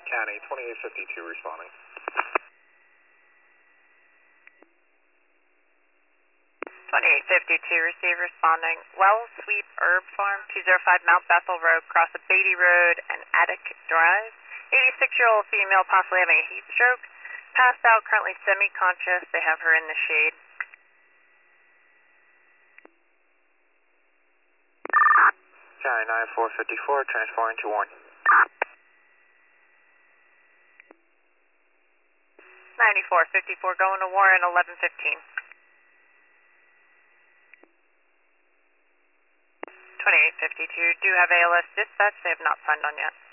County 2852 responding. 2852, receive responding. Well Sweep Herb Farm, 205 Mount Bethel Road, cross of Beatty Road and Attic Drive. 86-year-old female possibly having a heat stroke. Passed out, currently semi-conscious. They have her in the shade. County 9454, transporting to Warren. 9454, going to Warren, 1115. 2852, do have ALS dispatch. They have not signed on yet.